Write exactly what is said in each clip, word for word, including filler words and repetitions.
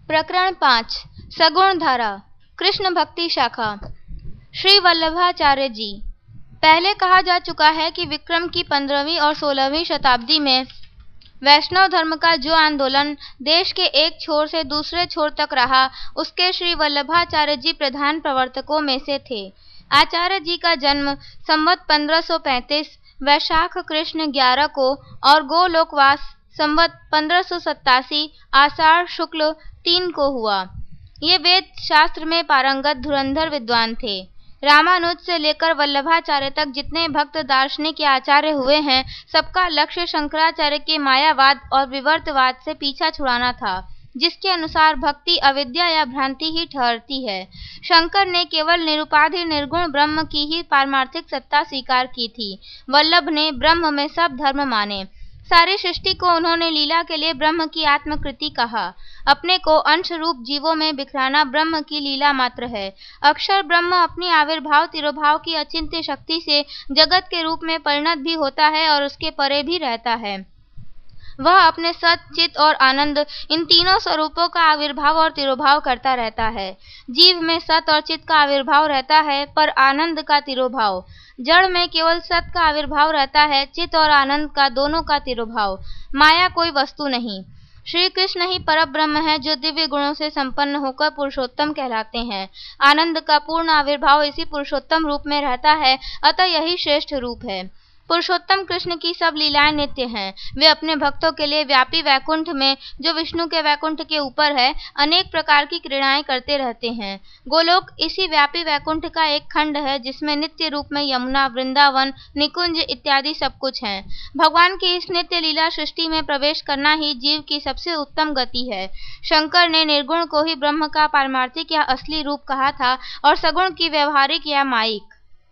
प्रकरण पाँच सगुण धारा कृष्ण भक्ति शाखा। श्री वल्लभाचार्य जी। पहले कहा जा चुका है कि विक्रम की पंद्रहवीं और सोलहवीं शताब्दी में वैष्णव धर्म का जो आंदोलन देश के एक छोर से दूसरे छोर तक रहा, उसके श्री वल्लभाचार्य जी प्रधान प्रवर्तकों में से थे। आचार्य जी का जन्म संवत पंद्रह सौ पैंतीस वैशाख कृष्ण ग्यारह को और गोलोकवास संवत पंद्रह सौ सत्तासी आषाढ़ शुक्ल तीन को हुआ। ये वेद शास्त्र में पारंगत धुरंधर विद्वान थे। रामानुज से लेकर वल्लभाचार्य तक जितने भक्त दार्शनिक या आचार्य हुए हैं, सबका लक्ष्य शंकराचार्य के मायावाद और विवर्तवाद से पीछा छुड़ाना था, जिसके अनुसार भक्ति अविद्या या भ्रांति ही ठहरती है। शंकर ने केवल निरुपाधि निर्गुण ब्रह्म की ही पारमार्थिक सत्ता स्वीकार की थी। वल्लभ ने ब्रह्म में सब धर्म माने। सारी सृष्टि को उन्होंने लीला के लिए ब्रह्म की आत्मकृति कहा। अपने को अंश रूप जीवों में बिखराना ब्रह्म की लीला मात्र है। अक्षर ब्रह्म अपनी आविर्भाव तिरोभाव की अचिंत्य शक्ति से जगत के रूप में परिणत भी होता है और उसके परे भी रहता है। वह अपने सत चित और आनंद इन तीनों स्वरूपों का आविर्भाव और तिरोभाव करता रहता है। जीव में सत और चित का आविर्भाव रहता है, पर आनंद का तिरोभाव। जड़ में केवल सत का आविर्भाव रहता है, चित और आनंद का दोनों का तिरोभाव। माया कोई वस्तु नहीं। श्री कृष्ण ही परब्रह्म है, जो दिव्य गुणों से संपन्न होकर पुरुषोत्तम कहलाते हैं। आनंद का पूर्ण आविर्भाव इसी पुरुषोत्तम रूप में रहता है, अतः यही श्रेष्ठ रूप है। पुरुषोत्तम कृष्ण की सब लीलाएं नित्य हैं। वे अपने भक्तों के लिए व्यापी वैकुंठ में, जो विष्णु के वैकुंठ के ऊपर है, अनेक प्रकार की क्रीड़ाएं करते रहते हैं। गोलोक इसी व्यापी वैकुंठ का एक खंड है, जिसमें नित्य रूप में यमुना, वृंदावन, निकुंज इत्यादि सब कुछ है। भगवान की इस नित्य लीला सृष्टि में प्रवेश करना ही जीव की सबसे उत्तम गति है। शंकर ने निर्गुण को ही ब्रह्म का पारमार्थिक या असली रूप कहा था और सगुण की व्यवहारिक या मायिक।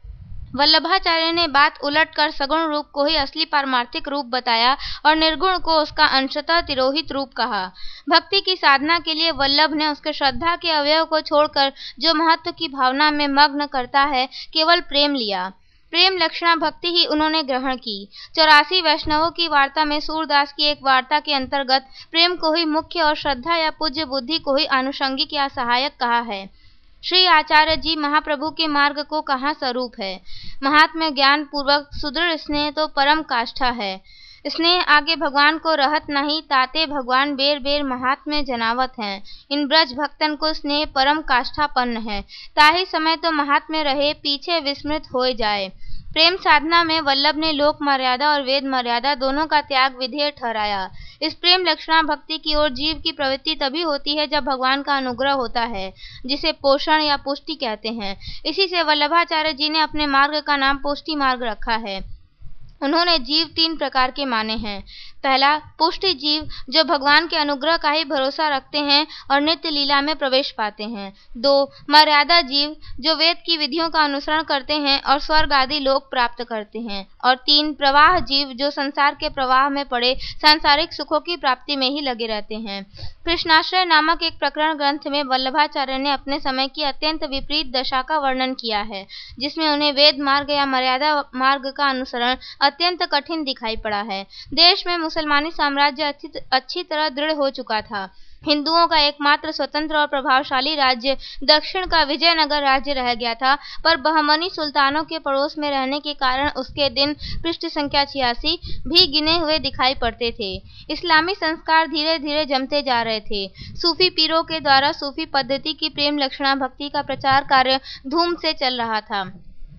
वल्लभाचार्य ने बात उलट कर सगुण रूप को ही असली पारमार्थिक रूप बताया और निर्गुण को उसका अंशतः तिरोहित रूप कहा। भक्ति की साधना के लिए वल्लभ ने उसके श्रद्धा के अवयव को छोड़कर जो महत्व की भावना में मग्न करता है, केवल प्रेम लिया। प्रेम लक्षणा भक्ति ही उन्होंने ग्रहण की। चौरासी वैष्णवों की वार्ता में सूरदास की एक वार्ता के अंतर्गत प्रेम को ही मुख्य और श्रद्धा या पूज्य बुद्धि को ही आनुषंगिक या सहायक कहा है। श्री आचार्य जी महाप्रभु के मार्ग को कहाँ स्वरूप है। महात्म्य ज्ञान पूर्वक सुदृढ़ स्नेह तो परम काष्ठा है। स्नेह आगे भगवान को रहत नहीं, ताते भगवान बेर बेर महात्म्य जनावत हैं। इन ब्रज भक्तन को स्नेह परम काष्ठापन्न है। ताही समय तो महात्म्य रहे, पीछे विस्मृत हो जाए। प्रेम साधना में वल्लभ ने लोक मर्यादा और वेद मर्यादा दोनों का त्याग विधेय ठहराया। इस प्रेम लक्षणा भक्ति की ओर जीव की प्रवृत्ति तभी होती है जब भगवान का अनुग्रह होता है, जिसे पोषण या पुष्टि कहते हैं। इसी से वल्लभाचार्य जी ने अपने मार्ग का नाम पुष्टि मार्ग रखा है। उन्होंने जीव तीन प्रकार के माने हैं। पहला, पुष्टि जीव, जो भगवान के अनुग्रह का ही भरोसा रखते हैं और नित्य लीला में प्रवेश पाते हैं। दो, मर्यादा जीव, जो वेद की विधियों का अनुसरण करते हैं और स्वर्ग आदि लोक प्राप्त करते हैं। और तीन, प्रवाह जीव, जो संसार के प्रवाह में पड़े सांसारिक सुखों की प्राप्ति में ही लगे रहते हैं। कृष्णाश्रय नामक एक प्रकरण ग्रंथ में वल्लभाचार्य ने अपने समय की अत्यंत विपरीत दशा का वर्णन किया है, जिसमें उन्हें वेद मार्ग या मर्यादा मार्ग का अनुसरण अत्यंत कठिन दिखाई पड़ा है। देश में मुसलमानी साम्राज्य अच्छी, अच्छी तरह दृढ़ हो चुका था। हिंदुओं का एकमात्र स्वतंत्र और प्रभावशाली राज्य दक्षिण का विजयनगर राज्य रह गया था, पर बहमनी सुल्तानों के पड़ोस में रहने के कारण उसके दिन पृष्ठ संख्या छियासी भी गिने हुए दिखाई पड़ते थे। इस्लामी संस्कार धीरे धीरे जमते जा रहे थे। सूफी पीरों के द्वारा सूफी पद्धति की प्रेम लक्षणा भक्ति का प्रचार कार्य धूम से चल रहा था।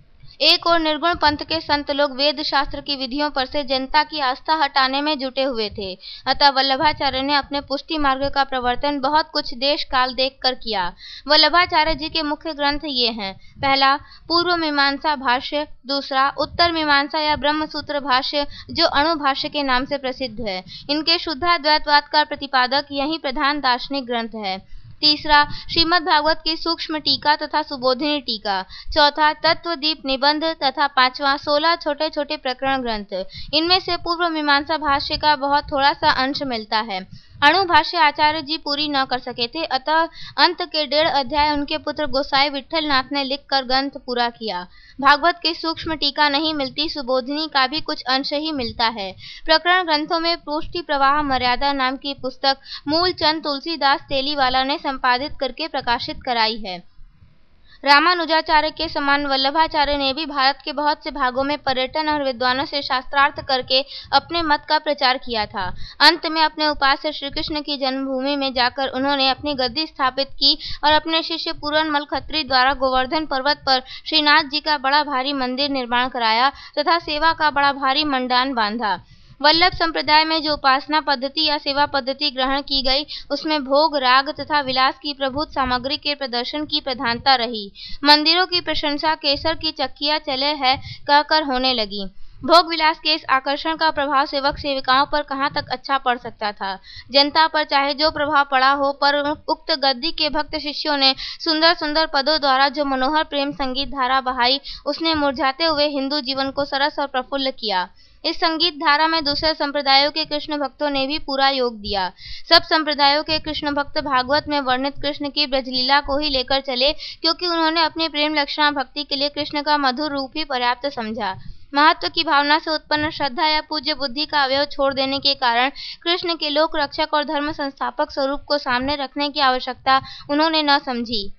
एक और निर्गुण पंथ के संत लोग वेद शास्त्र की विधियों पर से जनता की आस्था हटाने में जुटे हुए थे। अतः वल्लभाचार्य ने अपने पुष्टि मार्ग का प्रवर्तन बहुत कुछ देश काल देख कर किया। वल्लभाचार्य जी के मुख्य ग्रंथ ये हैं। पहला, पूर्व मीमांसा भाष्य। दूसरा, उत्तर मीमांसा या ब्रह्मसूत्र भाष्य, जो अणु भाष्य के नाम से प्रसिद्ध है। इनके शुद्धाद्वैतवाद का प्रतिपादक यही प्रधान दार्शनिक ग्रंथ है। तीसरा, श्रीमद् भागवत की सूक्ष्म टीका तथा सुबोधिनी टीका। चौथा, तत्वदीप निबंध तथा पांचवा, सोलह छोटे छोटे प्रकरण ग्रंथ। इनमें से पूर्व मीमांसा भाष्य का बहुत थोड़ा सा अंश मिलता है। अणुभाष्य आचार्य जी पूरी न कर सके थे, अतः अंत के डेढ़ अध्याय उनके पुत्र गोसाई विठल नाथ ने लिखकर ग्रंथ पूरा किया। भागवत की सूक्ष्म टीका नहीं मिलती, सुबोधिनी का भी कुछ अंश ही मिलता है। प्रकरण ग्रंथों में पुष्टि प्रवाह मर्यादा नाम की पुस्तक मूलचंद तुलसीदास तेलीवाला ने संपादित करके प्रकाशित कराई है। रामानुजाचार्य के समान वल्लभाचार्य ने भी भारत के बहुत से भागों में पर्यटन और विद्वानों से शास्त्रार्थ करके अपने मत का प्रचार किया था। अंत में अपने उपास्य श्री कृष्ण की जन्मभूमि में जाकर उन्होंने अपनी गद्दी स्थापित की और अपने शिष्य पूरनमल खत्री द्वारा गोवर्धन पर्वत पर श्रीनाथ जी का बड़ा भारी मंदिर निर्माण कराया तथा सेवा का बड़ा भारी मंडान बांधा। वल्लभ संप्रदाय में जो उपासना पद्धति या सेवा पद्धति ग्रहण की गई, उसमें भोग, राग तथा विलास की प्रभुत सामग्री के प्रदर्शन की प्रधानता रही। मंदिरों की प्रशंसा केसर की चक्कियां चले है कहकर होने लगी। भोग विलास के इस आकर्षण का प्रभाव सेवक सेविकाओं पर कहाँ तक अच्छा पड़ सकता था। जनता पर चाहे जो प्रभाव पड़ा हो, पर उक्त गद्दी के भक्त शिष्यों ने सुंदर सुंदर पदों द्वारा जो मनोहर प्रेम संगीत धारा बहाई, उसने मुरझाते हुए हिंदू जीवन को सरस और प्रफुल्ल किया। इस संगीत धारा में दूसरे संप्रदायों के कृष्ण भक्तों ने भी पूरा योग दिया। सब संप्रदायों के कृष्ण भक्त भागवत में वर्णित कृष्ण की ब्रजलीला को ही लेकर चले, क्योंकि उन्होंने अपनी प्रेम लक्षणा भक्ति के लिए कृष्ण का मधुर रूप ही पर्याप्त समझा। महत्व की भावना से उत्पन्न श्रद्धा या पूज्य बुद्धि का अवयव छोड़ देने के कारण कृष्ण के लोक रक्षक और धर्म संस्थापक स्वरूप को सामने रखने की आवश्यकता उन्होंने न समझी।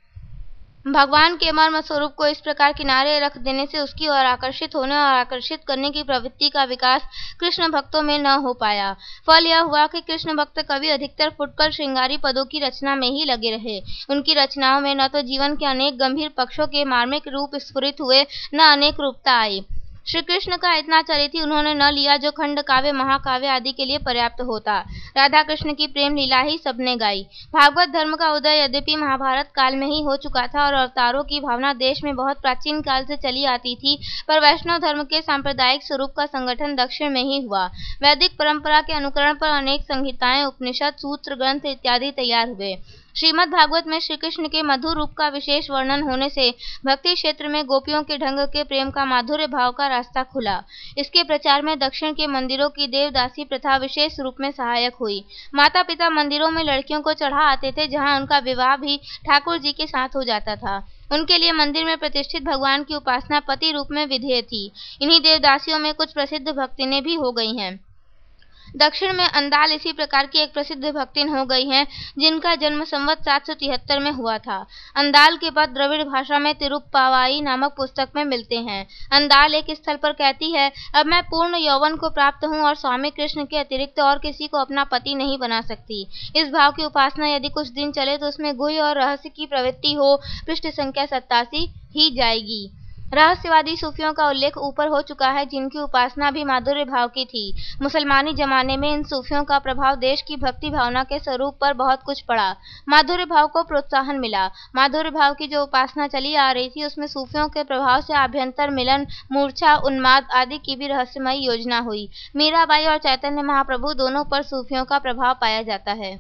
भगवान के मर्म स्वरूप को इस प्रकार किनारे रख देने से उसकी ओर आकर्षित होने और आकर्षित करने की प्रवृत्ति का विकास कृष्ण भक्तों में न हो पाया। फल यह हुआ कि कृष्ण भक्त कवि अधिकतर फुटकर श्रृंगारी पदों की रचना में ही लगे रहे। उनकी रचनाओं में न तो जीवन के अनेक गंभीर पक्षों के मार्मिक रूप स्फुरित हुए, न अनेक रूपता आई। श्री कृष्ण का इतना चरित ही उन्होंने न लिया जो खंड काव्य, महाकाव्य आदि के लिए पर्याप्त होता। राधा कृष्ण की प्रेम लीला ही सबने गाई। भागवत धर्म का उदय यद्यपि महाभारत काल में ही हो चुका था और अवतारों की भावना देश में बहुत प्राचीन काल से चली आती थी, पर वैष्णव धर्म के सांप्रदायिक स्वरूप का संगठन दक्षिण में ही हुआ। वैदिक परंपरा के अनुकरण पर अनेक संहिताएं, उपनिषद, सूत्र ग्रंथ इत्यादि तैयार हुए। श्रीमद् भागवत में श्री कृष्ण के मधुर रूप का विशेष वर्णन होने से भक्ति क्षेत्र में गोपियों के ढंग के प्रेम का माधुर्य भाव का रास्ता खुला। इसके प्रचार में दक्षिण के मंदिरों की देवदासी प्रथा विशेष रूप में सहायक हुई। माता पिता मंदिरों में लड़कियों को चढ़ा आते थे, जहां उनका विवाह भी ठाकुर जी के साथ हो जाता था। उनके लिए मंदिर में प्रतिष्ठित भगवान की उपासना पति रूप में विधेय थी। इन्हीं देवदासियों में कुछ प्रसिद्ध भक्तिनें भी हो गई हैं। दक्षिण में अंदाल इसी प्रकार की एक प्रसिद्ध भक्तिन हो गई हैं, जिनका जन्म संवत सात सौ तिहत्तर में हुआ था। अंदाल के पद द्रविड़ भाषा में तिरुप्पावाई नामक पुस्तक में मिलते हैं। अंदाल एक स्थल पर कहती है, अब मैं पूर्ण यौवन को प्राप्त हूँ और स्वामी कृष्ण के अतिरिक्त और किसी को अपना पति नहीं बना सकती। इस भाव की उपासना यदि कुछ दिन चले तो उसमें गुह्य और रहस्य की प्रवृत्ति हो। पृष्ठ संख्या सत्तासी ही जाएगी। रहस्यवादी सूफियों का उल्लेख ऊपर हो चुका है, जिनकी उपासना भी माधुर्य भाव की थी। मुसलमानी जमाने में इन सूफियों का प्रभाव देश की भक्ति भावना के स्वरूप पर बहुत कुछ पड़ा। माधुर्य भाव को प्रोत्साहन मिला। माधुर्य भाव की जो उपासना चली आ रही थी, उसमें सूफियों के प्रभाव से आभ्यंतर मिलन, मूर्छा, उन्माद आदि की भी रहस्यमयी योजना हुई। मीराबाई और चैतन्य महाप्रभु दोनों पर सूफियों का प्रभाव पाया जाता है।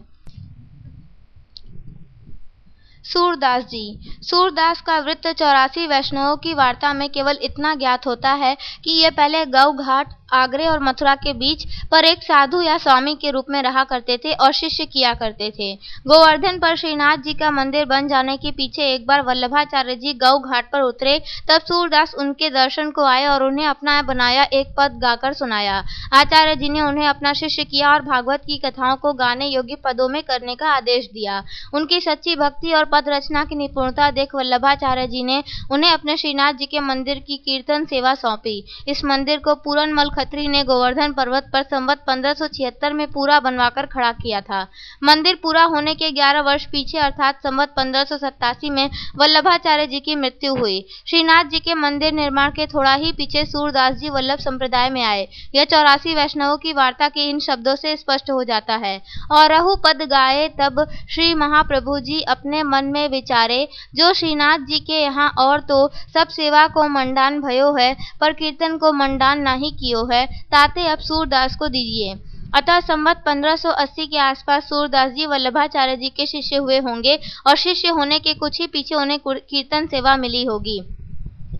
सूरदास जी। सूरदास का वृत्त चौरासी वैष्णवों की वार्ता में केवल इतना ज्ञात होता है कि ये पहले गौ घाट, आगरे और मथुरा के बीच पर एक साधु या स्वामी के रूप में रहा करते थे और शिष्य किया करते थे। गोवर्धन पर श्रीनाथ जी का मंदिर बन जाने के पीछे एक बार वल्लभाचार्य जी गौ घाट पर उतरे, तब सूरदास उनके दर्शन को आए और उन्हें अपना बनाया एक पद गाकर सुनाया। आचार्य जी ने उन्हें अपना शिष्य किया और भागवत की कथाओं को गाने योग्य पदों में करने का आदेश दिया। उनकी सच्ची भक्ति और पद रचना की निपुणता देख वल्लभाचार्य जी ने उन्हें अपने श्रीनाथ जी के मंदिर की कीर्तन सेवा सौंपी। इस मंदिर को पूरनमल खत्री ने गोवर्धन पर्वत पर संवत पंद्रह सौ छिहत्तर में पूरा बनवाकर खड़ा किया था। मंदिर पूरा होने के ग्यारह वर्ष पीछे अर्थात संवत पंद्रह सौ सत्तासी में वल्लभाचार्य जी की मृत्यु हुई। श्रीनाथ जी के मंदिर निर्माण के थोड़ा ही पीछे सूरदास जी वल्लभ संप्रदाय में आए। यह चौरासी वैष्णवों की वार्ता के इन शब्दों से स्पष्ट हो जाता है। और रहु पद गाए तब श्री महाप्रभु जी अपने मन में विचारे, जो श्रीनाथ जी के यहाँ और तो सब सेवा को मंडान भयो है, पर कीर्तन को मंडान नहीं कियो है, ताते अब सूरदास को दीजिए। अतः संवत पंद्रह सौ अस्सी के आसपास सूरदास जी वल्लभाचार्य जी के शिष्य हुए होंगे और शिष्य होने के कुछ ही पीछे उन्हें कीर्तन सेवा मिली होगी।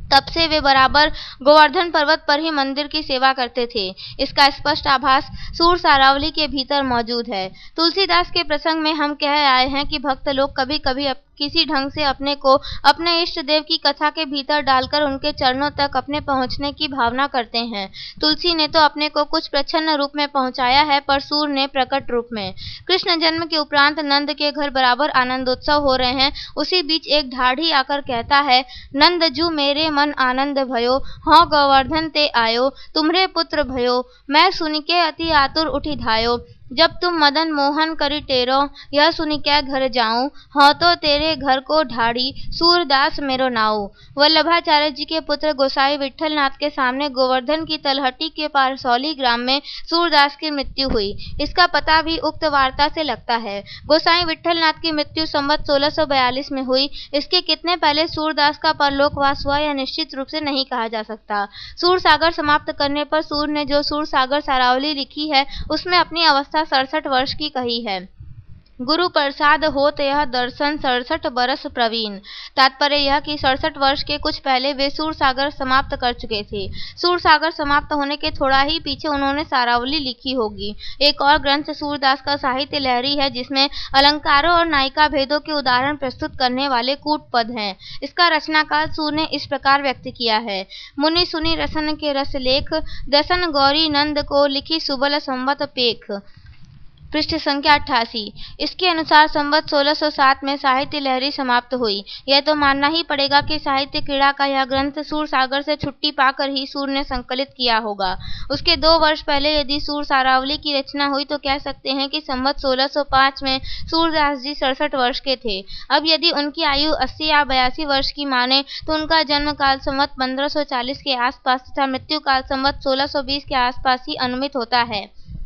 तब से वे बराबर गोवर्धन पर्वत पर ही मंदिर की सेवा करते थे। इसका स्पष्ट आभास सूर सारावली के भीतर मौजूद है। तुलसीदास के प्रसंग में हम कह आए हैं कि भक्त लोग कभी कभी किसी ढंग से अपने को अपने इष्ट देव की कथा के भीतर डालकर उनके चरणों तक अपने पहुंचने की भावना करते हैं। तुलसी ने तो अपने को कुछ प्रच्छन्न रूप में पहुंचाया है, पर सूर ने प्रकट रूप में। कृष्ण जन्म के उपरांत नंद के घर बराबर आनंदोत्सव हो रहे हैं। उसी बीच एक ढाढ़ी आकर कहता है, नंद जू मेरे मन आनंद भयो, हाँ गोवर्धन ते आयो, तुम्हरे पुत्र भयो, मैं सुनिके अति आतुर उठी धायो, जब तुम मदन मोहन करी टेरो, यह सुनिके घर जाऊं, हाँ तो तेरे घर को ढाड़ी, सूरदास मेरो नाऊ। वल्लभाचार्य जी के पुत्र गोसाई विट्ठल नाथ के सामने गोवर्धन की तलहटी के पारसौली ग्राम में सूरदास की मृत्यु हुई। इसका पता भी उक्त वार्ता से लगता है। गोसाई विट्ठल नाथ की मृत्यु संवत सोलह सौ बयालीस में हुई। इसके कितने पहले सूरदास का परलोकवास हुआ यह निश्चित रूप से नहीं कहा जा सकता। सूर सागर समाप्त करने पर सूर ने जो सूर सागर सारावली लिखी है उसमें अपनी अवस्था सड़सठ वर्ष की कही है। गुरु प्रसाद होत यह दर्शन सड़सठ बरस प्रवीण। तात्पर्य यह कि सड़सठ वर्ष के कुछ पहले वे सूर सागर समाप्त कर चुके थे। सूर सागर समाप्त होने के थोड़ा ही पीछे उन्होंने सारावली लिखी होगी। एक और ग्रंथ सूरदास का साहित्य लहरी है, जिसमें अलंकारों और नायिका भेदों के उदाहरण प्रस्तुत करने वाले कूट पद हैं। इसका रचनाकाल सूर ने इस प्रकार व्यक्त किया है, मुनि सुनी रसन के रस लेख, दसन गौरी नंद को लिखी सुबल संवत पेख। पृष्ठ संख्या अट्ठासी। इसके अनुसार संवत सोलह सौ सात में साहित्य लहरी समाप्त हुई। यह तो मानना ही पड़ेगा कि साहित्य क्रीड़ा का यह ग्रंथ सूर सागर से छुट्टी पाकर ही सूर ने संकलित किया होगा। उसके दो वर्ष पहले यदि सूर सारावली की रचना हुई तो कह सकते हैं कि संवत सोलह सौ पाँच में सूरदास जी सड़सठ वर्ष के थे। अब यदि उनकी आयु अस्सी या बयासी वर्ष की माने तो उनका जन्म काल संवत पंद्रह सौ चालीस के आसपास तथा मृत्यु काल संवत सोलह सौ बीस के आसपास ही अनुमित होता है।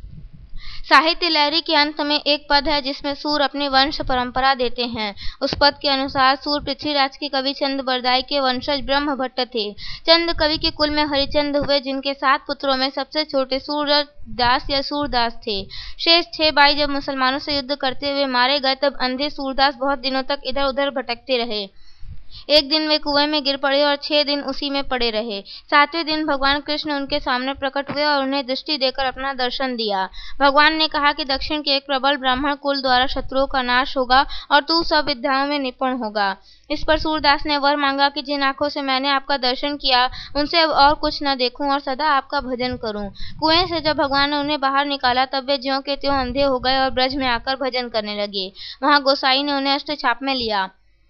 साहित्य लहरी के अंत में एक पद है जिसमें सूर अपनी वंश परंपरा देते हैं। उस पद के अनुसार सूर पृथ्वीराज के कवि चंद बरदाई के वंशज ब्रह्म भट्ट थे। चंद कवि के कुल में हरिचंद हुए, जिनके सात पुत्रों में सबसे छोटे सूरदास या सूरदास थे। शेष छह भाई जब मुसलमानों से युद्ध करते हुए मारे गए तब अंधे सूरदास बहुत दिनों तक इधर उधर भटकते रहे। एक दिन वे कुएं में गिर पड़े और छह दिन उसी में पड़े रहे। सातवें दिन भगवान कृष्ण उनके सामने प्रकट हुए और उन्हें दृष्टि देकर अपना दर्शन दिया। भगवान ने कहा कि दक्षिण के एक प्रबल ब्राह्मण कुल द्वारा शत्रुओं का नाश होगा और तू सब विद्याओं में निपुण होगा। इस पर सूरदास ने वर मांगा कि जिन आंखों से मैंने आपका दर्शन किया उनसे अब और कुछ न देखूं और सदा आपका भजन करूं। कुएं से जब भगवान ने उन्हें बाहर निकाला तब वे ज्यों के त्यों अंधे हो गए और ब्रज में आकर भजन करने लगे। वहां गोसाई ने उन्हें अष्टछाप में लिया।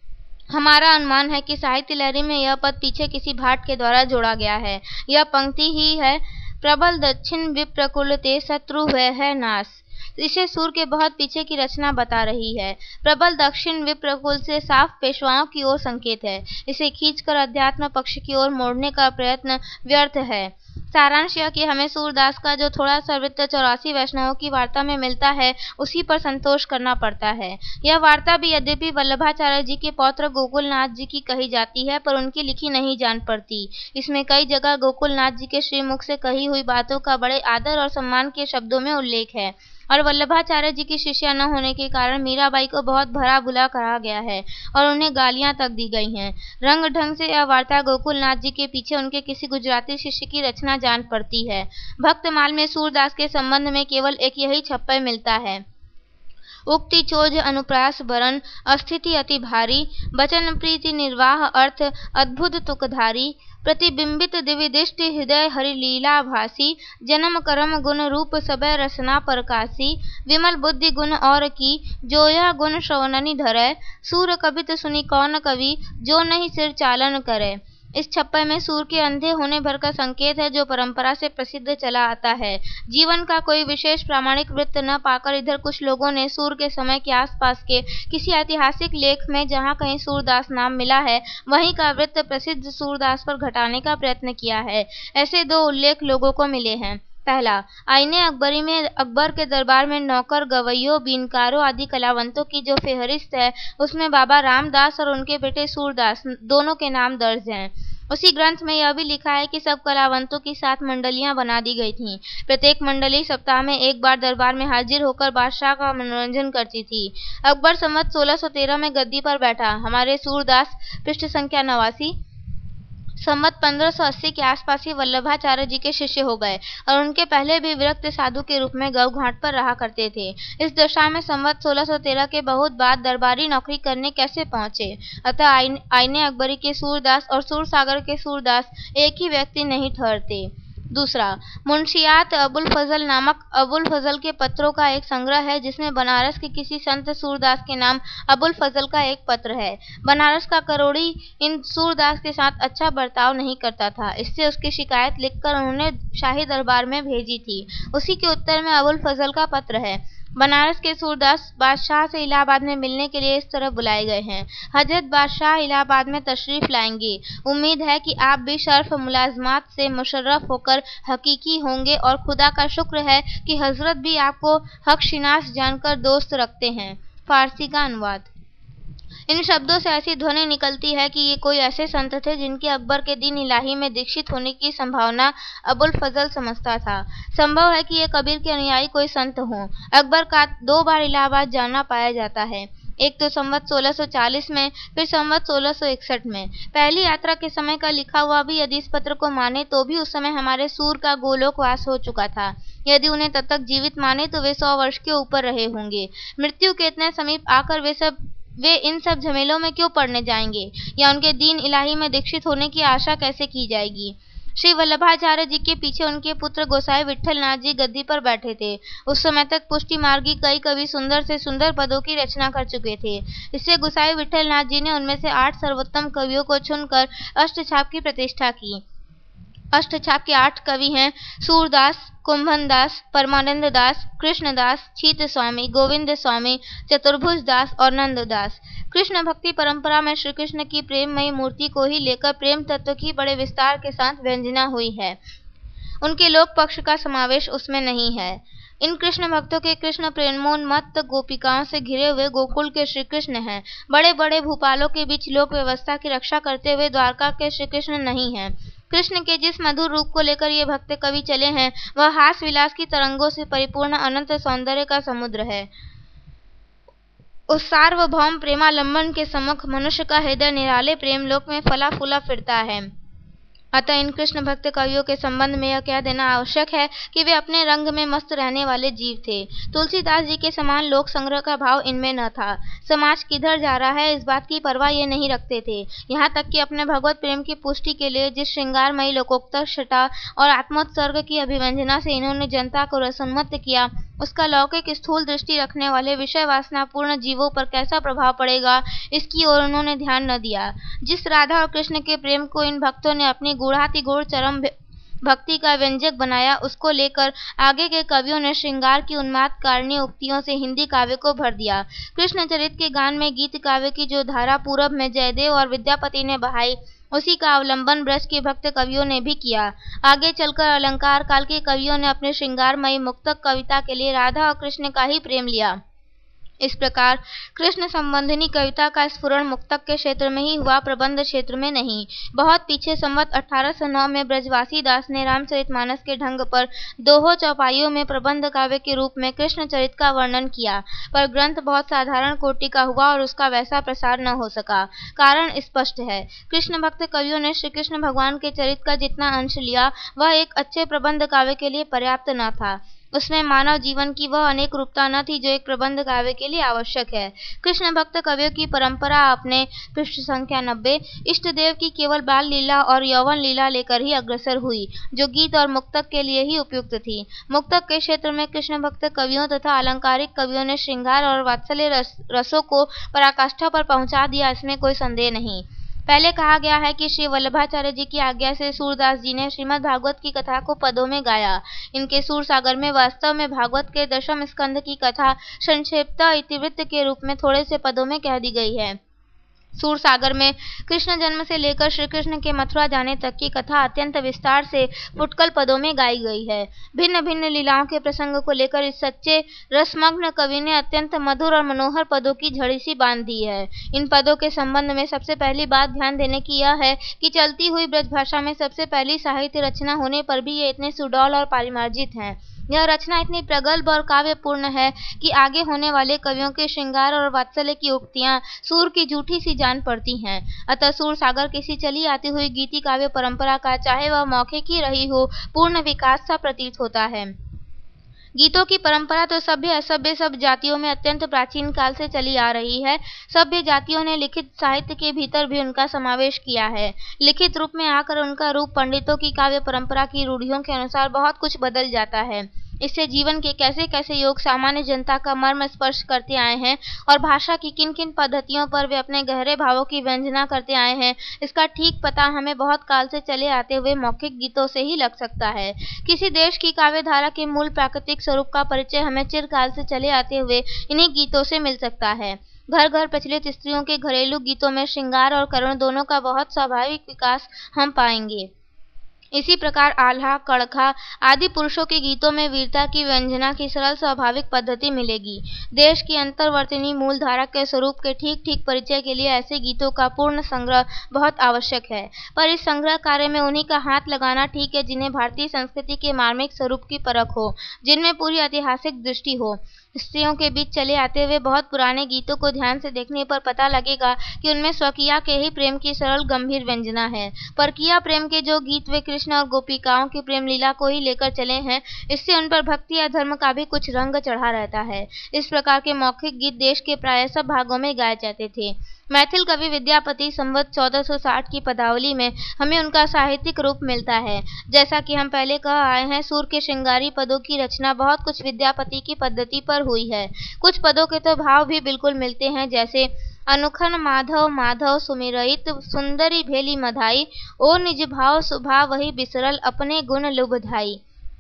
हमारा अनुमान है कि साहित्य लहरी में यह पद पीछे किसी भाट के द्वारा जोड़ा गया है। यह पंक्ति ही है, प्रबल दक्षिण विप्रकुल ते शत्रु हुए है नाश। इसे सूर के बहुत पीछे की रचना बता रही है। प्रबल दक्षिण विप्रकुल से साफ पेशवाओं की ओर संकेत है। इसे खींचकर अध्यात्म पक्ष की ओर मोड़ने का प्रयत्न व्यर्थ है। सारांश यह कि हमें सूरदास का जो थोड़ा सा वृत्त चौरासी वैष्णवों की वार्ता में मिलता है उसी पर संतोष करना पड़ता है। यह वार्ता भी यद्यपि वल्लभाचार्य जी के पौत्र गोकुलनाथ जी की कही जाती है, पर उनकी लिखी नहीं जान पड़ती। इसमें कई जगह गोकुलनाथ जी के श्रीमुख से कही हुई बातों का बड़े आदर और सम्मान के शब्दों में उल्लेख है, और वल्लभाचार्य जी की शिष्या न होने के कारण मीराबाई को बहुत भला बुरा कहा गया है और उन्हें गालियां तक दी गई हैं। रंग ढंग से यह वार्ता गोकुलनाथ जी के पीछे उनके किसी गुजराती शिष्य की रचना जान पड़ती है। भक्तमाल में सूरदास के संबंध में केवल एक यही छप्पर मिलता है, उक्ति चोज अनुप्रास बरन, अस्थिति अति भारी, बचन प्रीति निर्वाह अर्थ, अद्भुत तुकधारी, प्रतिबिंबित दिव्य दृष्टि हृदय हरि लीला भासी, जन्म कर्म गुण रूप सबय रसना प्रकाशी, विमल बुद्धि गुण और की, जो यह गुण श्रवणनि धरै, सूर कबित सुनि कौन कवि, जो नहीं सिर चालन करे। इस छप्पर में सूर के अंधे होने भर का संकेत है, जो परंपरा से प्रसिद्ध चला आता है। जीवन का कोई विशेष प्रामाणिक वृत्त न पाकर इधर कुछ लोगों ने सूर के समय के आसपास के किसी ऐतिहासिक लेख में जहाँ कहीं सूरदास नाम मिला है वहीं का वृत्त प्रसिद्ध सूरदास पर घटाने का प्रयत्न किया है। ऐसे दो उल्लेख लोगों को मिले हैं। पहला, आईने अकबरी में अकबर के दरबार में नौकर, गवैयों, बीनकारों आदि कलावंतों की जो फेहरिस्त है उसमें बाबा रामदास और उनके बेटे सूरदास दोनों के नाम दर्ज हैं। उसी ग्रंथ में यह भी लिखा है कि सब कलावंतों की सात मंडलियां बना दी गई थीं। प्रत्येक मंडली सप्ताह में एक बार दरबार में हाजिर होकर बादशाह का मनोरंजन करती थी। अकबर संवत सोलह सौ तेरह में गद्दी पर बैठा। हमारे सूरदास, पृष्ठ संख्या नवासी, संवत पंद्रह सौ अस्सी के आसपास ही वल्लभाचार्य जी के शिष्य हो गए और उनके पहले भी विरक्त साधु के रूप में गऊ घाट पर रहा करते थे। इस दशा में संवत सोलह सौ तेरह के बहुत बाद दरबारी नौकरी करने कैसे पहुंचे? अतः आईने अकबरी के सूरदास और सूरसागर के सूरदास एक ही व्यक्ति नहीं ठहरते। दूसरा, मुंशियात अबुल फजल नामक अबुल फजल के पत्रों का एक संग्रह है, जिसमें बनारस के किसी संत सूरदास के नाम अबुल फजल का एक पत्र है। बनारस का करोड़ी इन सूरदास के साथ अच्छा बर्ताव नहीं करता था, इससे उसकी शिकायत लिखकर उन्होंने शाही दरबार में भेजी थी। उसी के उत्तर में अबुल फजल का पत्र है। बनारस के सूरदास बादशाह से इलाहाबाद में मिलने के लिए इस तरह बुलाए गए हैं। हजरत बादशाह इलाहाबाद में तशरीफ लाएंगे। उम्मीद है कि आप भी शर्फ मुलाजमात से मुशर्रफ होकर हकीकी होंगे और खुदा का शुक्र है कि हजरत भी आपको हकशिनास जानकर दोस्त रखते हैं। फारसी का अनुवाद। इन शब्दों से ऐसी ध्वनि निकलती है कि ये कोई ऐसे संत थे जिनके अकबर के दीन इलाही में दीक्षित होने की संभावना अबुल फजल समझता था। संभव है कि ये कबीर के अनुयायी कोई संत हों। अकबर का दो बार इलाहाबाद जाना पाया जाता है, एक तो संवत सोलह सौ चालीस में, फिर संवत सोलह सौ इकसठ में। पहली यात्रा के समय का लिखा हुआ भी यदि इस पत्र को माने तो भी उस समय हमारे सूर का गोलोकवास हो चुका था। यदि उन्हें तब तक जीवित माने तो वे सौ वर्ष के ऊपर रहे होंगे। मृत्यु के इतने समीप आकर वे सब वे इन सब झमेलों में क्यों पड़ने जाएंगे, या उनके दीन इलाही में दीक्षित होने की आशा कैसे की जाएगी? श्री वल्लभाचार्य जी के पीछे उनके पुत्र गोसाई विट्ठल नाथ जी गद्दी पर बैठे थे। उस समय तक पुष्टि मार्गी कई कवि सुंदर से सुंदर पदों की रचना कर चुके थे। इससे गोसाई विट्ठल नाथ जी ने उनमें से आठ सर्वोत्तम कवियों को चुनकर अष्टछाप की प्रतिष्ठा की। अष्टछाप के आठ कवि हैं सूरदास, कुंभन दास, परमानंद दास, कृष्णदास, छीत स्वामी, गोविंद स्वामी, चतुर्भुज दास और नंददास। कृष्ण भक्ति परंपरा में श्री कृष्ण की प्रेममयी मूर्ति को ही लेकर प्रेम तत्व की बड़े विस्तार के साथ व्यंजना हुई है। उनके लोक पक्ष का समावेश उसमें नहीं है। इन कृष्ण भक्तों के कृष्ण प्रेमोन्मत्त गोपिकाओं से घिरे हुए गोकुल के श्री कृष्ण हैं। बड़े बड़े भूपालों के बीच लोक व्यवस्था की रक्षा करते हुए द्वारका के श्री कृष्ण नहीं हैं। कृष्ण के जिस मधुर रूप को लेकर ये भक्त कवि चले हैं वह हास विलास की तरंगों से परिपूर्ण अनंत सौंदर्य का समुद्र है। उस सार्वभौम प्रेमालंबन के सम्मुख मनुष्य का हृदय निराले प्रेम लोक में फला फूला फिरता है। अतः इन कृष्ण भक्त कवियों के संबंध में यह कह देना आवश्यक है कि वे अपने रंग में मस्त रहने वाले जीव थे। तुलसीदास जी के समान लोक संग्रह का भाव इनमें न था। समाज किधर जा रहा है इस बात की परवाह ये नहीं रखते थे। यहाँ तक कि अपने भगवत प्रेम की पुष्टि के लिए जिस श्रृंगारमयी लोकोत्तर छटा और आत्मोत्सर्ग की अभिव्यंजना से इन्होंने जनता को रसोन्मत्त किया, उसका लौकिक स्थूल दृष्टि रखने वाले विषय वासना पूर्ण जीवों पर कैसा प्रभाव पड़ेगा, इसकी ओर उन्होंने ध्यान न दिया। जिस राधा और कृष्ण के प्रेम को इन भक्तों ने अपनी गूढ़ातिगूढ़ चरम भक्ति का व्यंजक बनाया, उसको लेकर आगे के कवियों ने श्रृंगार की उन्माद कारणीय उक्तियों से हिंदी काव्य को भर दिया। कृष्ण चरित के गान में गीत काव्य की जो धारा पूरब में जयदेव और विद्यापति ने बहाई, उसी का अवलंबन ब्रज के भक्त कवियों ने भी किया। आगे चलकर अलंकार काल के कवियों ने अपने श्रृंगारमयी मुक्तक कविता के लिए राधा और कृष्ण का ही प्रेम लिया। इस प्रकार कृष्ण संबंधिनी कविता का स्फुरण मुक्तक के क्षेत्र में ही हुआ, प्रबंध क्षेत्र में नहीं। बहुत पीछे संवत अठारह सौ नौ में ब्रजवासी दास ने रामचरितमानस के ढंग पर दोहो चौपाइयों में प्रबंध काव्य के रूप में कृष्ण चरित का वर्णन किया, पर ग्रंथ बहुत साधारण कोटि का हुआ और उसका वैसा प्रसार न हो सका। कारण स्पष्ट है। कृष्ण भक्त कवियों ने श्री कृष्ण भगवान के चरित का जितना अंश लिया वह एक अच्छे प्रबंध काव्य के लिए पर्याप्त न था। उसमें मानव जीवन की वह अनेक रूपता न थी जो एक प्रबंध काव्य के लिए आवश्यक है। कृष्ण भक्त कवियों की परंपरा अपने पृष्ठ संख्या नब्बे इष्ट देव की केवल बाल लीला और यौवन लीला लेकर ही अग्रसर हुई, जो गीत और मुक्तक के लिए ही उपयुक्त थी। मुक्तक के क्षेत्र में कृष्ण भक्त कवियों तथा अलंकारिक कवियों ने श्रृंगार और वात्सल्य रस, रसों को पराकाष्ठा पर पहुंचा दिया, इसमें कोई संदेह नहीं। पहले कहा गया है कि श्री वल्लभाचार्य जी की आज्ञा से सूरदास जी ने श्रीमद् भागवत की कथा को पदों में गाया। इनके सूर सागर में वास्तव में भागवत के दशम स्कंध की कथा संक्षेप्त इतिवृत्त के रूप में थोड़े से पदों में कह दी गई है। सूर सागर में कृष्ण जन्म से लेकर श्री कृष्ण के मथुरा जाने तक की कथा अत्यंत विस्तार से फुटकल पदों में गाई गई है। भिन्न भिन्न लीलाओं के प्रसंग को लेकर इस सच्चे रसमग्न कवि ने अत्यंत मधुर और मनोहर पदों की झड़ी सी बांध दी है। इन पदों के संबंध में सबसे पहली बात ध्यान देने की यह है कि चलती हुई ब्रज भाषा में सबसे पहली साहित्य रचना होने पर भी ये इतने सुडौल और पारिमार्जित हैं। यह रचना इतनी प्रगल्भ और काव्यपूर्ण है कि आगे होने वाले कवियों के श्रृंगार और वात्सल्य की उक्तियां सूर की जूठी सी जान पड़ती हैं। अतः सूर सागर किसी चली आती हुई गीति काव्य परंपरा का, चाहे वह मौखिक ही रही हो, पूर्ण विकास सा प्रतीत होता है। गीतों की परंपरा तो सभ्य असभ्य सब जातियों में अत्यंत प्राचीन काल से चली आ रही है। सभ्य जातियों ने लिखित साहित्य के भीतर भी उनका समावेश किया है। लिखित रूप में आकर उनका रूप पंडितों की काव्य परंपरा की रूढ़ियों के अनुसार बहुत कुछ बदल जाता है। इससे जीवन के कैसे कैसे योग सामान्य जनता का मर्म स्पर्श करते आए हैं और भाषा की किन किन पद्धतियों पर वे अपने गहरे भावों की व्यंजना करते आए हैं, इसका ठीक पता हमें बहुत काल से चले आते हुए मौखिक गीतों से ही लग सकता है। किसी देश की काव्य धारा के मूल प्राकृतिक स्वरूप का परिचय हमें चिरकाल से चले आते हुए इन्हीं गीतों से मिल सकता है। घर घर प्रचलित स्त्रियों के घरेलू गीतों में श्रृंगार और करुण दोनों का बहुत स्वाभाविक विकास हम पाएंगे। इसी प्रकार आल्हा, कड़खा आदि पुरुषों के गीतों में वीरता की व्यंजना की सरल स्वाभाविक पद्धति मिलेगी। देश की अंतर्वर्तनी मूल धारा के स्वरूप के ठीक ठीक परिचय के लिए ऐसे गीतों का पूर्ण संग्रह बहुत आवश्यक है। पर इस संग्रह कार्य में उन्हीं का हाथ लगाना ठीक है जिन्हें भारतीय संस्कृति के मार्मिक स्वरूप की परख हो, जिनमें पूरी ऐतिहासिक दृष्टि हो। स्त्रियों के बीच चले आते हुए बहुत पुराने गीतों को ध्यान से देखने पर पता लगेगा कि उनमें स्वकीया के ही प्रेम की सरल गंभीर व्यंजना है। परकीया प्रेम के जो गीत वे कृष्ण और गोपिकाओं की प्रेम लीला को ही लेकर चले हैं, इससे उन पर भक्ति या धर्म का भी कुछ रंग चढ़ा रहता है। इस प्रकार के मौखिक गीत देश के प्राय सब भागों में गाए जाते थे। मैथिल कवि विद्यापति संवत चौदह सौ साठ की पदावली में हमें उनका साहित्यिक रूप मिलता है। जैसा कि हम पहले कह आए हैं, सूर के श्रृंगारी पदों की रचना बहुत कुछ विद्यापति की पद्धति पर हुई है। कुछ पदों के तो भाव भी बिल्कुल मिलते हैं, जैसे अनुखन माधव माधव सुमिरहित सुंदरी भेली मधाई, ओ निज भाव सुभा वही बिसरल अपने गुण लुभधाई।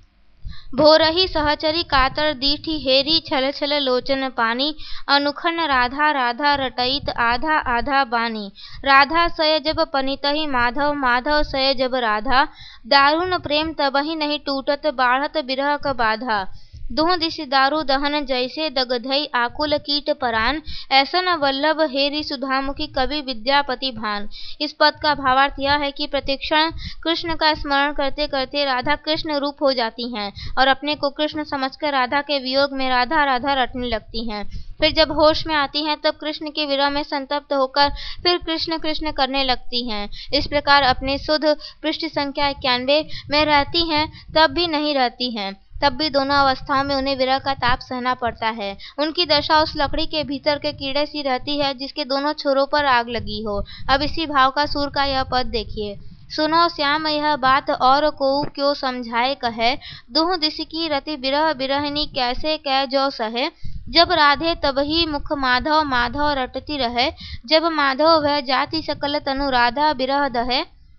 भोरही सहचरी कातर दीठी हेरी छल छल लोचन पानी, अनुखन राधा राधा रटईत आधा आधा बानी। राधा सय जब पनितहि माधव माधव सय जब राधा, दारुण प्रेम तबहि नहीं टूटत बाढ़त बिरह क बाधा। दुह दिश दारु दहन जैसे दगधई आकुल कीट परान, ऐसन वल्लभ हेरी सुधामुखी कवि विद्यापति भान। इस पद का भावार्थ यह है कि प्रतिक्षण कृष्ण का स्मरण करते करते राधा कृष्ण रूप हो जाती हैं और अपने को कृष्ण समझकर राधा के वियोग में राधा राधा रटने लगती हैं। फिर जब होश में आती हैं तब कृष्ण के विरह में संतप्त होकर फिर कृष्ण कृष्ण करने लगती हैं। इस प्रकार अपने शुद्ध पृष्ठ संख्या इक्यानवे में रहती हैं तब भी नहीं रहती हैं, तब भी दोनों अवस्थाओं में उन्हें विरह का ताप सहना पड़ता है। उनकी दशा उस लकड़ी के भीतर के कीड़े सी रहती है जिसके दोनों छोरों पर आग लगी हो। अब इसी भाव का सूर का यह पद देखिए। सुनो श्याम यह बात और को क्यों समझाए कहे, दुह दिश की रति बिरह बिरहनी कैसे कै जो सहे। जब राधे तबही मुख माधव माधव रटती रहे, जब माधव वह जाति सकल तनु राधा बिरह दहे।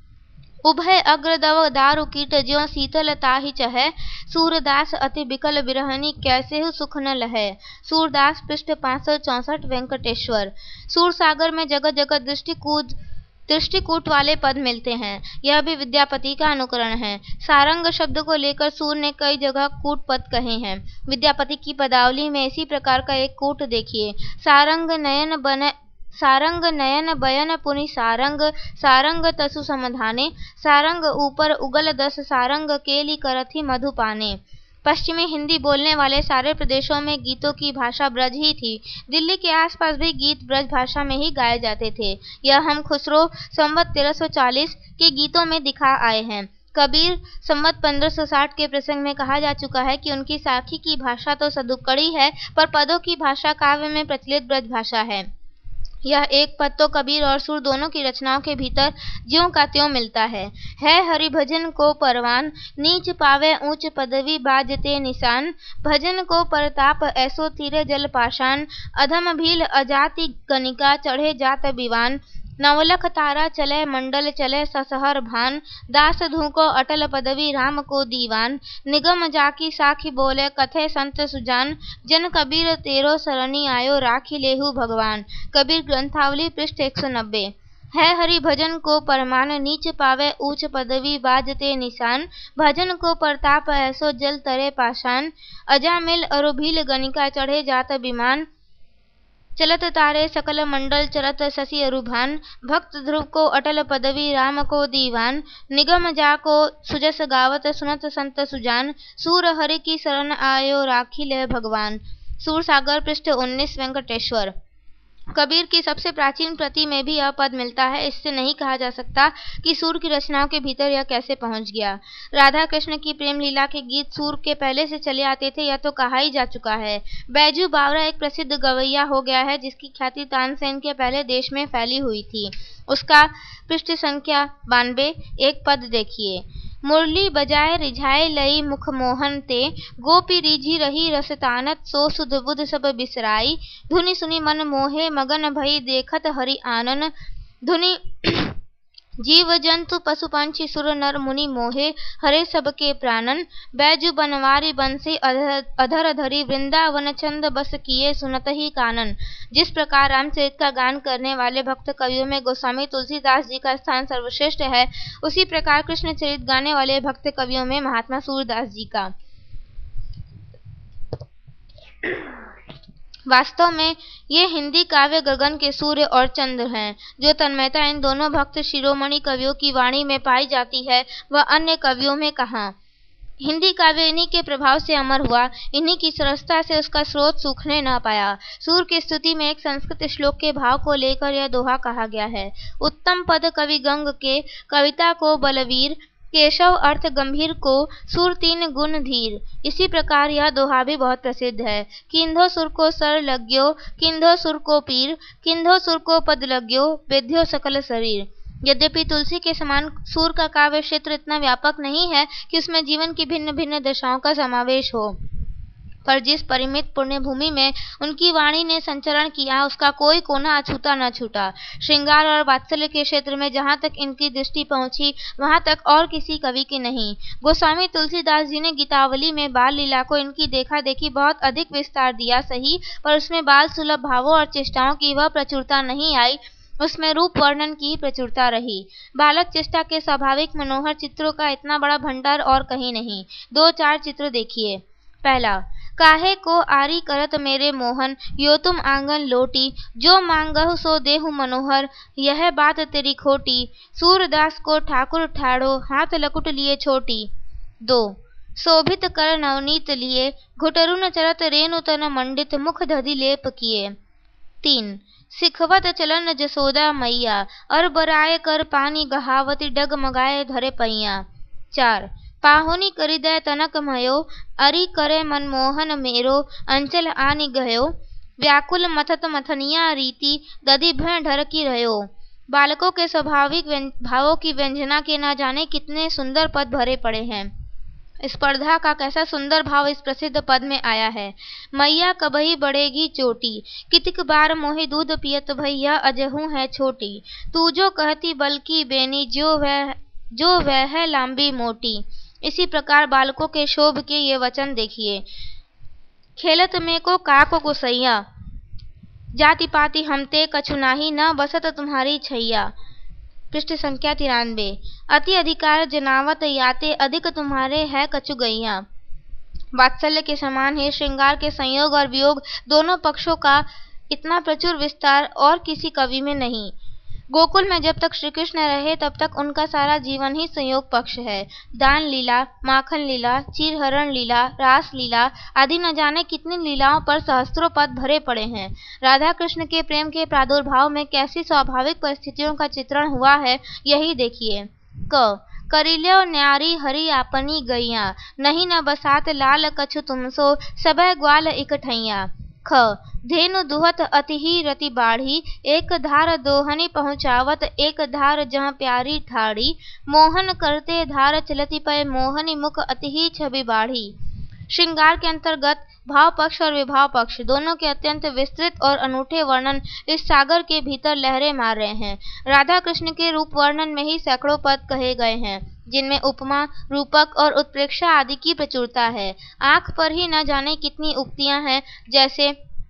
उभय अग्रदव दारु कीट ज्यों शीतल ताहि चहे, सूरदास अति बिकल बिरहनी कैसे हु सुख न लहे। सूरदास पृष्ठ पाँच सौ चौसठ वेंकटेश्वर। सूर सागर में जगह जगह दृष्टिकूट दृष्टिकूट वाले पद मिलते हैं। यह भी विद्यापति का अनुकरण है। सारंग शब्द को लेकर सूर ने कई जगह कूट पद कहे हैं। विद्यापति की पदावली में इसी प्रकार का एक कूट देखिए। सारंग नयन बन सारंग नयन बयन पुनि सारंग, सारंग तसु समाधाने, सारंग ऊपर उगल दस सारंग केली करथि मधुपाने। पश्चिमी हिंदी बोलने वाले सारे प्रदेशों में गीतों की भाषा ब्रज ही थी। दिल्ली के आसपास भी गीत ब्रज भाषा में ही गाए जाते थे। यह हम खुसरो संवत तेरह सौ चालीस के गीतों में दिखा आए हैं। कबीर संवत पंद्रह सौ साठ के प्रसंग में कहा जा चुका है कि उनकी साखी की भाषा तो सदुक्कड़ी है, पर पदों की भाषा काव्य में प्रचलित ब्रज भाषा है। यह एक पद तो कबीर और सूर दोनों की रचनाओं के भीतर ज्यों का त्यों मिलता है। है हरि भजन को परवान, नीच पावे ऊंच पदवी बाजते निशान। भजन को परताप ऐसो तीरे जल पाषाण, अधम भील अजाति कनिका चढ़े जात बिवान। नवलख तारा चले मंडल चले ससहर भान, दास धूको अटल पदवी राम को दीवान। निगम जाकी साखी बोले कथे संत सुजान, जन कबीर तेरो सरणी आयो राखी लेहु भगवान। कबीर ग्रंथावली पृष्ठ एक सौ नब्बे। है हरि भजन को परमान, नीच पावे ऊंच पदवी बाजते निशान। भजन को परताप ऐसो जल तरे पाषाण, अजामिल अरु भील गणिका चढ़े जात बिमान। चलत तारे सकल मंडल चरत शशि अरुभान, भक्त ध्रुव को अटल पदवी राम को दीवान, निगम जा को सुजस गावत सुनत संत सुजान, सूर हरि की शरण आयो राखी ले भगवान। सूर सागर पृष्ठ उन्नीस वेंकटेश्वर। कबीर की सबसे प्राचीन प्रति में भी यह पद मिलता है, इससे नहीं कहा जा सकता कि सूर की रचनाओं के भीतर यह कैसे पहुंच गया। राधा कृष्ण की प्रेम लीला के गीत सूर के पहले से चले आते थे, यह तो कहा ही जा चुका है। बैजू बावरा एक प्रसिद्ध गवैया हो गया है, जिसकी ख्याति तानसेन के पहले देश में फैली हुई थी। उसका पृष्ठ संख्या बानवे एक पद देखिए। मुरली बजाए रिझाए लई मुख मोहन ते, गोपी रिझी रही रस तानत सो सुध बुध सब बिसराई, धुनि सुनि मन मोहे मगन भई देखत हरि आनन, धुनि जीव जंतु पशु पंछी सुर नर मुनि मोहे हरे सबके प्राणन, बैजू बनवारी बंसी अधर, अधर धरी वृंदावन छंद बस किए सुनत ही कानन। जिस प्रकार रामचरित का गान करने वाले भक्त कवियों में गोस्वामी तुलसीदास जी का स्थान सर्वश्रेष्ठ है, उसी प्रकार कृष्ण चरित गाने वाले भक्त कवियों में महात्मा सूरदास जी का। वास्तव में ये हिंदी काव्य गगन के सूर्य और चंद्र हैं। जो तन्मयता इन दोनों भक्त शिरोमणि कवियों की वाणी में पाई जाती है, वह अन्य कवियों में कहाँ। हिंदी काव्य इन्हीं के प्रभाव से अमर हुआ, इन्हीं की सरसता से उसका स्रोत सूखने न पाया। सूर की स्तुति में एक संस्कृत श्लोक के भाव को लेकर यह दोहा कहा गया है। उत्तम पद कवि गंग के, कविता को बलवीर, केशव अर्थ गंभीर को, सुर तीन गुण धीर। इसी प्रकार यह दोहा भी बहुत प्रसिद्ध है। किंधो सुर को सर लग्यो, किंधो सुर को पीर, किंधो सुर को पद लग्यो, वेद्यो सकल शरीर। यद्यपि तुलसी के समान सूर का काव्य क्षेत्र इतना व्यापक नहीं है कि उसमें जीवन की भिन्न भिन्न दशाओं का समावेश हो, पर जिस परिमित पुण्य भूमि में उनकी वाणी ने संचरण किया, उसका कोई कोना अछूता न छूटा। श्रृंगार और वात्सल्य के क्षेत्र में जहाँ तक इनकी दृष्टि पहुंची, वहाँ तक और किसी कवि की नहीं। गोस्वामी तुलसीदास जी ने गीतावली में बाल लीला को इनकी देखा देखी बहुत अधिक विस्तार दिया सही, पर उसमें बाल सुलभ भावों और चेष्टाओं की वह प्रचुरता नहीं आई, उसमें रूप वर्णन की प्रचुरता रही। बालक चेष्टा के स्वाभाविक मनोहर चित्रों का इतना बड़ा भंडार और कहीं नहीं। दो चार चित्र देखिए। पहला, काहे को आरी करत मेरे मोहन, यो तुम आंगन लोटी, जो मांगहु सो देहु मनोहर, यह बात तेरी खोटी, सूरदास को ठाकुर ठाड़ो, हाथ लकुट लिए छोटी। दो, शोभित कर नवनीत लिए, घुटरुन चरत रेणु तन मंडित, मुख दधि लेप किए। तीन, सिखवत चलन जसोदा मैया, अर बराए कर पानी गहावती, डगमगाए धरे पैया। चार, पाहुनी करिदय तनक मयो, अरि करे मनमोहन मेरो, अंचल आनि गयो, व्याकुल मथत मथनिया रीति, दधि भय ढरकी रहो। बालकों के स्वाभाविक भावों की व्यंजना के न जाने कितने सुंदर पद भरे पड़े हैं। स्पर्धा का कैसा सुंदर भाव इस प्रसिद्ध पद में आया है। मैया कबही बढ़ेगी चोटी, कितिक बार मोहि दूध पियत भैया, अजहू है छोटी, तू जो कहती बल्कि बेनी, जो वह जो वह है लांबी मोटी। इसी प्रकार बालकों के शोभ के ये वचन देखिए। खेलत में को काको कुसैया, जाति पाति हमते कछु नाही, न बसत तुम्हारी छैया। पृष्ठ संख्या तिरानवे। अति अधिकार जनावत याते, अधिक तुम्हारे है कछु गैया। वात्सल्य के समान है श्रृंगार के संयोग और वियोग दोनों पक्षों का इतना प्रचुर विस्तार और किसी कवि में नहीं। गोकुल में जब तक श्री कृष्ण रहे तब तक उनका सारा जीवन ही संयोग पक्ष है। दान लीला, माखन लीला, चीरहरण लीला, रास लीला आदि न जाने कितनी लीलाओं पर सहस्त्रों पद भरे पड़े हैं। राधा कृष्ण के प्रेम के प्रादुर्भाव में कैसी स्वाभाविक परिस्थितियों का चित्रण हुआ है, यही देखिए। क करिल्यो न्यारी हरि आपनी गैया, नहीं न बसात लाल कछु तुमसो, सबह ग्वाल इकठैया। ख धेनु दुहत अति ही रति बाढ़ी, एक धार दोहनी पहुँचावत, एक धार जहाँ प्यारी ठाड़ी, मोहन करते धार चलती पय, मोहनी मुख अति ही छवि बाढ़ी। श्रृंगार के अंतर्गत भाव पक्ष और विभाव पक्ष दोनों के अत्यंत विस्तृत और अनूठे वर्णन इस सागर के भीतर लहरें मार रहे हैं। राधा कृष्ण के रूप वर्णन में ही सैकड़ों पद कहे गए हैं, जिनमें उपमा, रूपक और उत्प्रेक्षा आदि की प्रचुरता है। आंख पर ही न जाने कितनी उक्तियां हैं, जैसे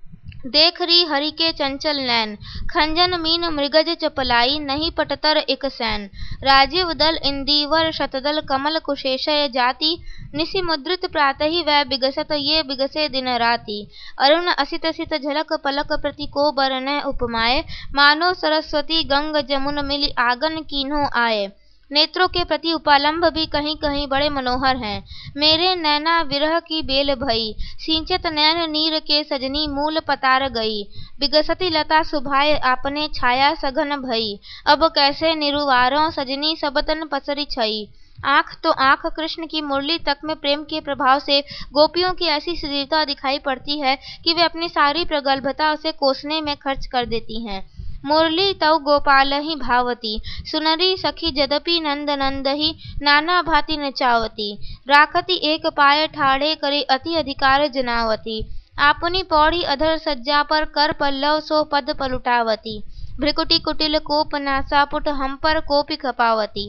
देख री हरि के चंचल नैन, खंजन मीन मृगज चपलाई, नहीं पटतर इक सैन। राजीव दल इंदीवर शतदल कमल, कुशेशय जाति, निशि मुद्रित प्रातहि वै बिगसत, ये बिगसे दिन राति। अरुण असित सित झलक पलक, प्रति को बरनय उपमाए, मानो सरस्वती गंग जमुन मिलि आगन कीन्हो आए। नेत्रों के प्रति उपालंब भी कहीं कहीं बड़े मनोहर हैं। मेरे नैना विरह की बेल भई, सिंचत नैन नीर के सजनी, मूल पतार गई। बिगसती लता सुभाए आपने, छाया सघन भई, अब कैसे निरुवारों सजनी, सब तन पसरी छई। आँख तो आँख कृष्ण की मुरली तक में प्रेम के प्रभाव से गोपियों की ऐसी सुदृढ़ता दिखाई पड़ती है कि वे अपनी सारी प्रगल्भता उसे कोसने में खर्च कर देती हैं। मुरली तौ गोपालहि भावती, सुनरी सखी जदपि नंद नंदहि, नाना भांति नचावती। राखती एक पाय ठाड़े, करे अति अधिकार जनावती। आपनी पौड़ी अधर सज्जा पर, कर पल्लव सो पद पलुटावती। भ्रिकुटी कुटिल कोप नासापुट, हम पर कोपि खपावती।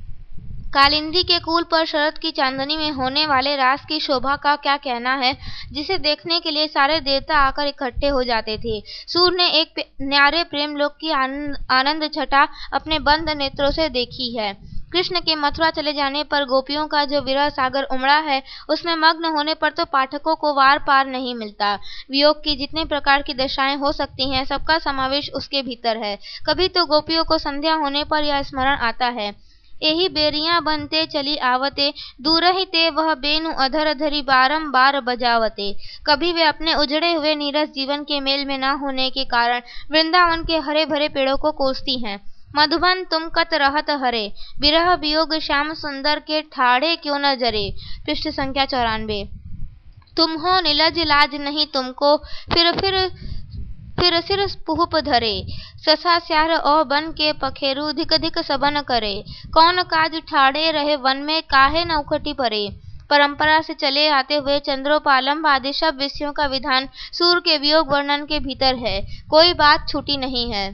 कालिंदी के कूल पर शरद की चांदनी में होने वाले रास की शोभा का क्या कहना है, जिसे देखने के लिए सारे देवता आकर इकट्ठे हो जाते थे। सूर्य ने एक न्यारे प्रेम लोक की आनंद, आनंद छटा अपने बंद नेत्रों से देखी है। कृष्ण के मथुरा चले जाने पर गोपियों का जो विरह सागर उमड़ा है, उसमें मग्न होने पर तो पाठकों को वार पार नहीं मिलता। वियोग की जितने प्रकार की दशाएं हो सकती हैं, सबका समावेश उसके भीतर है। कभी तो गोपियों को संध्या होने पर यह स्मरण आता है, एही बेरियां बनते चली आवते, दूरहि ते वह बेनु अधर धरी बारंबार बजावते। कभी वे अपने उजड़े हुए नीरस जीवन के मेल में न होने के कारण वृंदावन के हरे भरे पेड़ों को कोसती हैं। मधुबन तुम कत रहत हरे, विरह वियोग श्याम सुंदर के, ठाड़े क्यों न जरे। पृष्ठ संख्या चौरानवे। तुम हो नीलज लाज नहीं तुमको, फिर फिर फिर सिर पुहुप धरे। ससा स्यार और बन के पखेरु, धिक धिक सबन करे। कौन काज ठाड़े रहे वन में, काहे न उखटी परे। परंपरा से चले आते हुए चंद्रोपालंब आदि सब विषयों का विधान सूर्य के वियोग वर्णन के भीतर है, कोई बात छूटी नहीं है।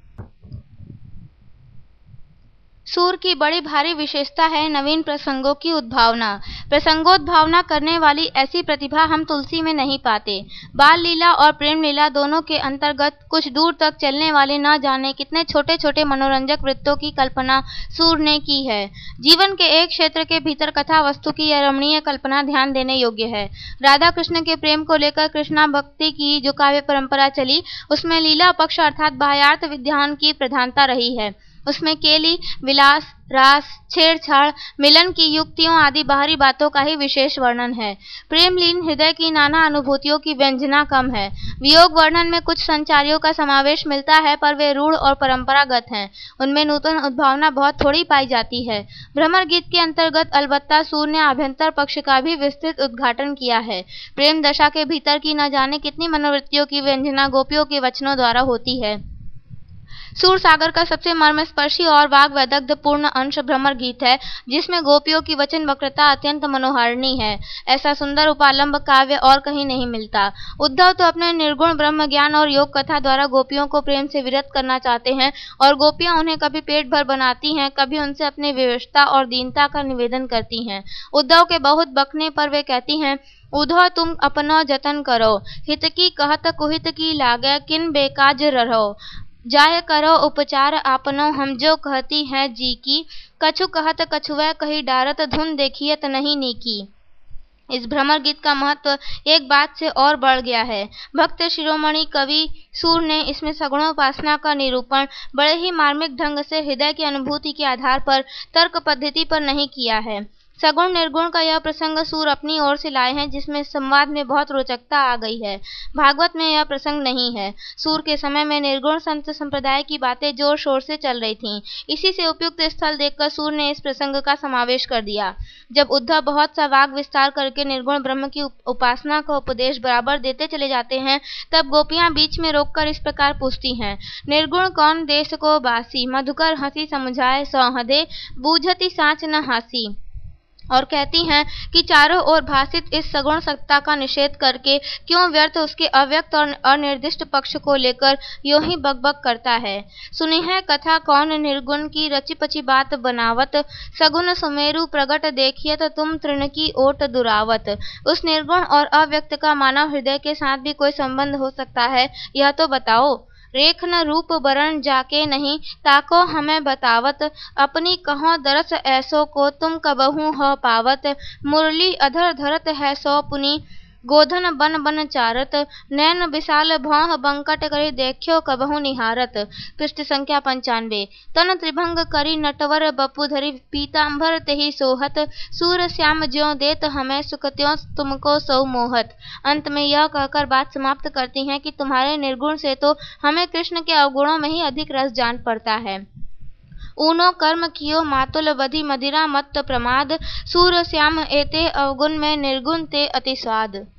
सूर की बड़ी भारी विशेषता है नवीन प्रसंगों की उद्भावना। प्रसंगोद्भावना करने वाली ऐसी प्रतिभा हम तुलसी में नहीं पाते। बाल लीला और प्रेम लीला दोनों के अंतर्गत कुछ दूर तक चलने वाले न जाने कितने छोटे छोटे मनोरंजक वृत्तों की कल्पना सूर ने की है। जीवन के एक क्षेत्र के भीतर कथा वस्तु की यह रमणीय कल्पना ध्यान देने योग्य है। राधा कृष्ण के प्रेम को लेकर कृष्णा भक्ति की जो काव्य परंपरा चली, उसमें लीला पक्ष अर्थात बाह्यार्थ विधान की प्रधानता रही है। उसमें केली, विलास, रास, छेड़छाड़, मिलन की युक्तियों आदि बाहरी बातों का ही विशेष वर्णन है। प्रेमलीन हृदय की नाना अनुभूतियों की व्यंजना कम है। वियोग वर्णन में कुछ संचारियों का समावेश मिलता है, पर वे रूढ़ और परंपरागत हैं। उनमें नूतन उद्भावना बहुत थोड़ी पाई जाती है। भ्रमर गीत के अंतर्गत अलबत्ता सूर ने आभ्यंतर पक्ष का भी विस्तृत उद्घाटन किया है। प्रेम दशा के भीतर की न जाने कितनी मनोवृत्तियों की व्यंजना गोपियों के वचनों द्वारा होती है। सूर सागर का सबसे मर्मस्पर्शी और वाग वैदग्ध पूर्ण अंश भ्रमर गीत है, जिसमें गोपियों की वचन वक्रता अत्यंत मनोहारिणी है। ऐसा सुंदर उपालंब काव्य और कहीं नहीं मिलता। उद्धव तो अपने निर्गुण ब्रह्म ज्ञान और योग कथा द्वारा गोपियों को प्रेम से विरत करना चाहते हैं, और गोपियां उन्हें कभी पेट भर बनाती हैं, कभी उनसे अपनी विवशता और दीनता का निवेदन करती हैं। उद्धव के बहुत बकने पर वे कहती हैं, उद्धव तुम अपनो जतन करो, हित की कहत कुहित की लागे, किन बेकाज रहो। जाय करो उपचार आपनो, हम जो कहती हैं जी की, कछु कहत कछुआ कही डारत, धुन देखियत नहीं नीकी। इस भ्रमर गीत का महत्व एक बात से और बढ़ गया है। भक्त शिरोमणि कवि सूर ने इसमें सगुणोपासना का निरूपण बड़े ही मार्मिक ढंग से हृदय की अनुभूति के आधार पर तर्क पद्धति पर नहीं किया है। सगुण निर्गुण का यह प्रसंग सूर अपनी ओर से लाए हैं, जिसमें संवाद में बहुत रोचकता आ गई है। भागवत में यह प्रसंग नहीं है। सूर के समय में निर्गुण संत संप्रदाय की बातें जोर शोर से चल रही थीं। इसी से उपयुक्त स्थल देखकर सूर ने इस प्रसंग का समावेश कर दिया। जब उद्धव बहुत सा वाग विस्तार करके निर्गुण ब्रह्म की उपासना का उपदेश बराबर देते चले जाते हैं, तब गोपियां बीच में रोककर इस प्रकार पूछती हैं, निर्गुण कौन देश को बासी, मधुकर हंसी समझाए सौहदे, बूझती साँच न हासी। और कहती हैं कि चारों ओर भासित इस सगुण सत्ता का निषेध करके क्यों व्यर्थ उसके अव्यक्त और अनिर्दिष्ट पक्ष को लेकर यूं ही बकबक करता है। सुनी है कथा कौन निर्गुण की रची पची बात बनावत, सगुण सुमेरु प्रगट देखियत तुम तृण की ओट दुरावत। उस निर्गुण और अव्यक्त का मानव हृदय के साथ भी कोई संबंध हो सकता है, यह तो बताओ। रेख न रूप बरन जाके नहीं, ताको हमें बतावत, अपनी कहो दरस ऐसो को तुम कबहू हो पावत। मुरली अधर धरत है सो पुनि, गोधन बन बन चारत, नैन विशाल भौह बंकट करी देखियो कबहू निहारत। पृष्ठ संख्या पंचानवे। तन त्रिभंग करी नटवर बपुधरी, पीताम्बर तेहि सोहत, सूर श्याम ज्यों देत हमें सुख त्यों तुमको सो मोहत। अंत में यह कहकर बात समाप्त करती हैं कि तुम्हारे निर्गुण से तो हमें कृष्ण के अवगुणों में ही अधिक रस जान पड़ता है। ऊनो कर्म कियो मातुल बधि मदिरा मत्त प्रमाद, सूर श्याम एते अवगुण में निर्गुण ते अति स्वाद।